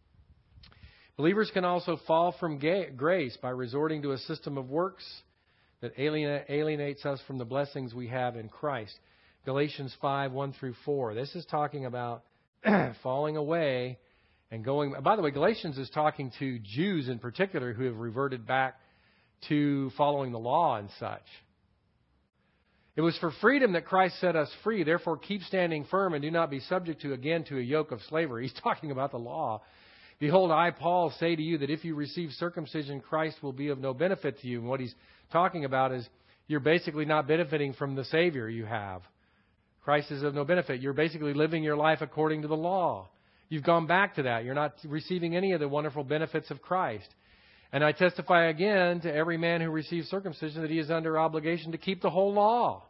Believers can also fall from ga- grace by resorting to a system of works that aliena- alienates us from the blessings we have in Christ. Galatians five, one through four. This is talking about falling away And going, by the way, Galatians is talking to Jews in particular who have reverted back to following the law and such. It was for freedom that Christ set us free. Therefore, keep standing firm and do not be subject to again to a yoke of slavery. He's talking about the law. Behold, I, Paul, say to you that if you receive circumcision, Christ will be of no benefit to you. And what he's talking about is you're basically not benefiting from the Savior you have. Christ is of no benefit. You're basically living your life according to the law. You've gone back to that. You're not receiving any of the wonderful benefits of Christ. And I testify again to every man who receives circumcision that he is under obligation to keep the whole law.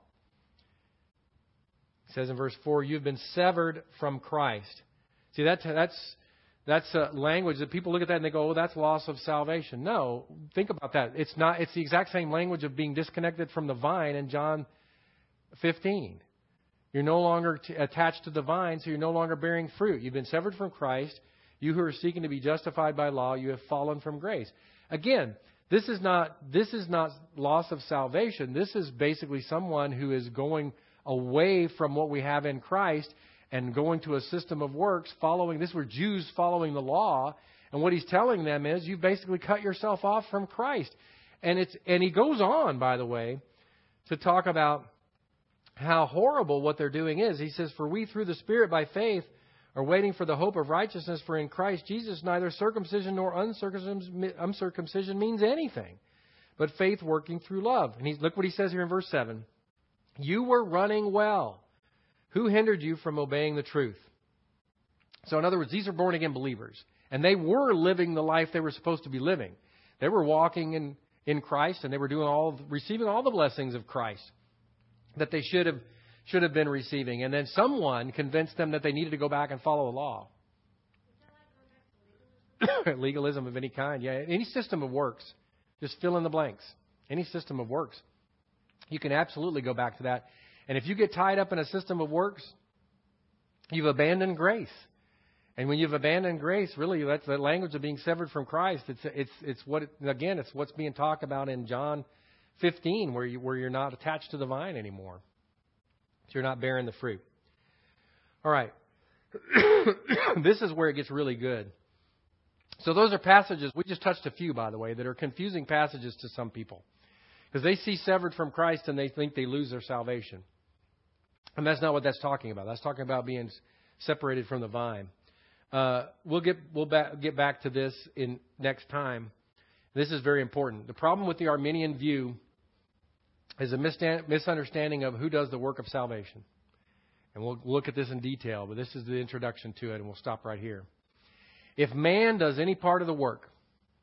It says in verse four, you've been severed from Christ. See, that, that's that's a language that people look at that and they go, oh, that's loss of salvation. No, think about that. It's not. It's the exact same language of being disconnected from the vine in John fifteen. You're no longer t- attached to the vine, so you're no longer bearing fruit. You've been severed from Christ. You who are seeking to be justified by law, you have fallen from grace. Again, this is not this is not loss of salvation. This is basically someone who is going away from what we have in Christ and going to a system of works, following, this were Jews following the law. And what he's telling them is you've basically cut yourself off from Christ. And it's and he goes on, by the way, to talk about how horrible what they're doing is. He says, for we through the Spirit by faith are waiting for the hope of righteousness, for in Christ Jesus neither circumcision nor uncircumcision, uncircumcision means anything, but faith working through love. And he's, look what he says here in verse seven. You were running well. Who hindered you from obeying the truth? So in other words, these are born-again believers. And they were living the life they were supposed to be living. They were walking in, in Christ, and they were doing all, receiving all the blessings of Christ that they should have should have been receiving. And then someone convinced them that they needed to go back and follow the law. Legalism of any kind. Yeah, any system of works. Just fill in the blanks. Any system of works. You can absolutely go back to that. And if you get tied up in a system of works, you've abandoned grace. And when you've abandoned grace, really, that's the language of being severed from Christ. It's it's it's what it, again, it's what's being talked about in John fifteen, where you where you're not attached to the vine anymore. So you're not bearing the fruit. All right. This is where it gets really good. So those are passages, we just touched a few, by the way, that are confusing passages to some people. Because they see severed from Christ and they think they lose their salvation. And that's not what that's talking about. That's talking about being separated from the vine. Uh, we'll get we'll ba- get back to this in next time. This is very important. The problem with the Arminian view is a misunderstanding of who does the work of salvation. And we'll look at this in detail, but this is the introduction to it, and we'll stop right here. If man does any part of the work,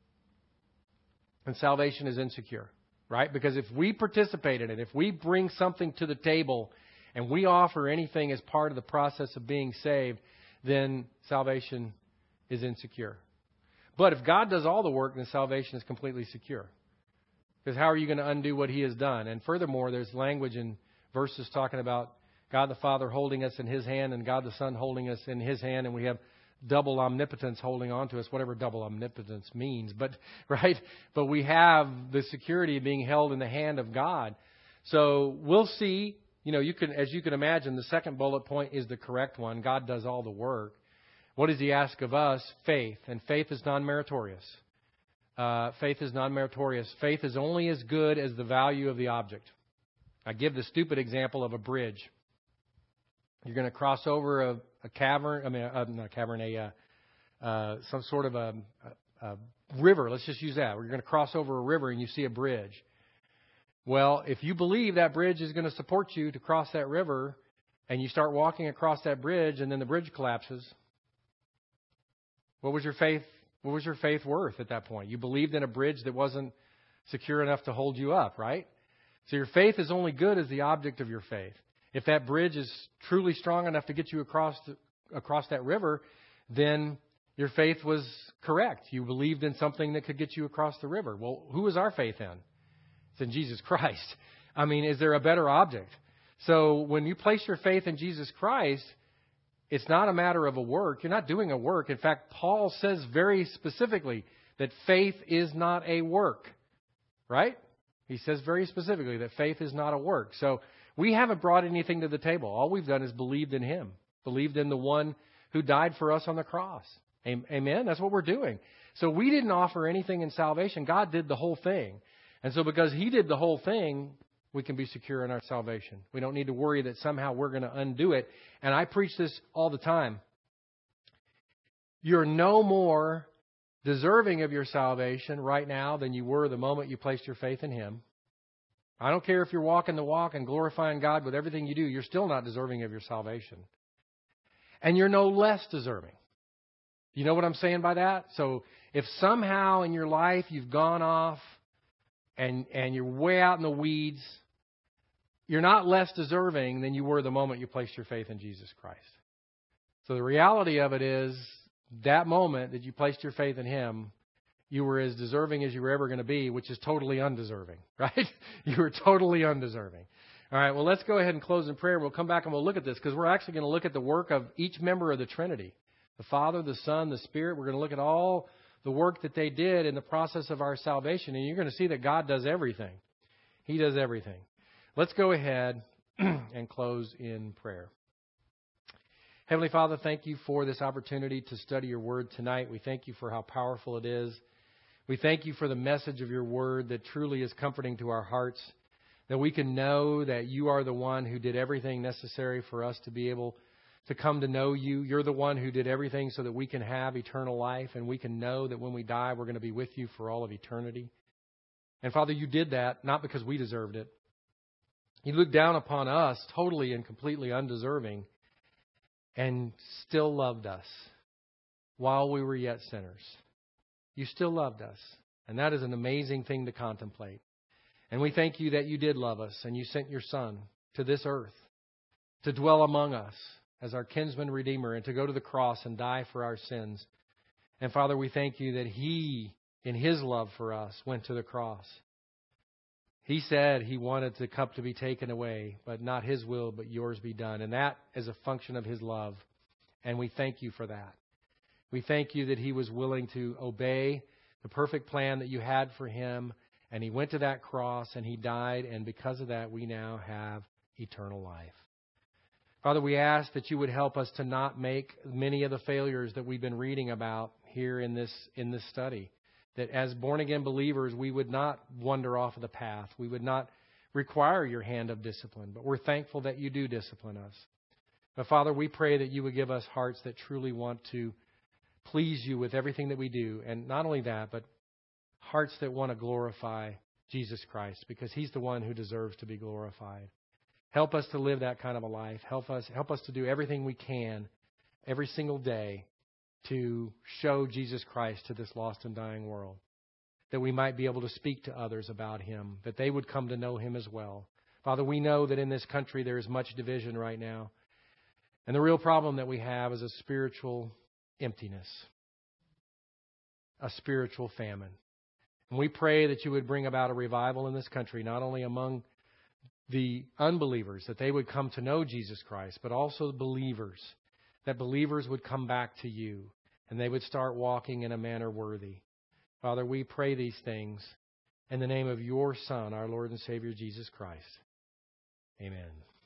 then salvation is insecure. Right? Because if we participate in it, if we bring something to the table and we offer anything as part of the process of being saved, then salvation is insecure. But if God does all the work, then salvation is completely secure. Because how are you going to undo what He has done? And furthermore, there's language in verses talking about God the Father holding us in His hand and God the Son holding us in His hand, and we have double omnipotence holding on to us, whatever double omnipotence means, but right? But we have the security of being held in the hand of God. So we'll see, you know, you can, as you can imagine, the second bullet point is the correct one. God does all the work. What does He ask of us? Faith. And faith is non-meritorious. Uh, faith is non-meritorious. Faith is only as good as the value of the object. I give the stupid example of a bridge. You're going to cross over a, a cavern, I mean, a, not a cavern, a uh, uh, some sort of a, a, a river. Let's just use that. We're going to cross over a river and you see a bridge. Well, if you believe that bridge is going to support you to cross that river, and you start walking across that bridge, and then the bridge collapses, what was your faith? What was your faith worth at that point? You believed in a bridge that wasn't secure enough to hold you up, right? So your faith is only good as the object of your faith. If that bridge is truly strong enough to get you across the, across that river, then your faith was correct. You believed in something that could get you across the river. Well, who is our faith in? It's in Jesus Christ. I mean, is there a better object? So when you place your faith in Jesus Christ, it's not a matter of a work. You're not doing a work. In fact, Paul says very specifically that faith is not a work, right? He says very specifically that faith is not a work. So we haven't brought anything to the table. All we've done is believed in Him, believed in the one who died for us on the cross. Amen? That's what we're doing. So we didn't offer anything in salvation. God did the whole thing. And so because He did the whole thing, we can be secure in our salvation. We don't need to worry that somehow we're going to undo it. And I preach this all the time. You're no more deserving of your salvation right now than you were the moment you placed your faith in Him. I don't care if you're walking the walk and glorifying God with everything you do, you're still not deserving of your salvation. And you're no less deserving. You know what I'm saying by that? So if somehow in your life you've gone off and, and you're way out in the weeds, you're not less deserving than you were the moment you placed your faith in Jesus Christ. So the reality of it is, that moment that you placed your faith in Him, you were as deserving as you were ever going to be, which is totally undeserving, right? You were totally undeserving. All right, well, let's go ahead and close in prayer. We'll come back and we'll look at this because we're actually going to look at the work of each member of the Trinity, the Father, the Son, the Spirit. We're going to look at all the work that they did in the process of our salvation, and you're going to see that God does everything. He does everything. Let's go ahead and close in prayer. Heavenly Father, thank you for this opportunity to study your word tonight. We thank you for how powerful it is. We thank you for the message of your word that truly is comforting to our hearts, that we can know that you are the one who did everything necessary for us to be able to come to know you. You're the one who did everything so that we can have eternal life, and we can know that when we die, we're going to be with you for all of eternity. And Father, you did that not because we deserved it. You looked down upon us totally and completely undeserving, and still loved us while we were yet sinners. You still loved us. And that is an amazing thing to contemplate. And we thank you that you did love us and you sent your Son to this earth to dwell among us as our kinsman redeemer and to go to the cross and die for our sins. And Father, we thank you that He, in His love for us, went to the cross. He said He wanted the cup to be taken away, but not His will, but yours be done. And that is a function of His love. And we thank you for that. We thank you that He was willing to obey the perfect plan that you had for Him. And He went to that cross and He died. And because of that, we now have eternal life. Father, we ask that you would help us to not make many of the failures that we've been reading about here in this, in this study. That as born-again believers, we would not wander off of the path. We would not require your hand of discipline. But we're thankful that you do discipline us. But Father, we pray that you would give us hearts that truly want to please you with everything that we do. And not only that, but hearts that want to glorify Jesus Christ, because He's the one who deserves to be glorified. Help us to live that kind of a life. Help us, help us to do everything we can every single day to show Jesus Christ to this lost and dying world, that we might be able to speak to others about Him, that they would come to know Him as well. Father, we know that in this country there is much division right now. And the real problem that we have is a spiritual emptiness, a spiritual famine. And we pray that you would bring about a revival in this country, not only among the unbelievers, that they would come to know Jesus Christ, but also the believers, that believers would come back to you and they would start walking in a manner worthy. Father, we pray these things in the name of your Son, our Lord and Savior, Jesus Christ. Amen.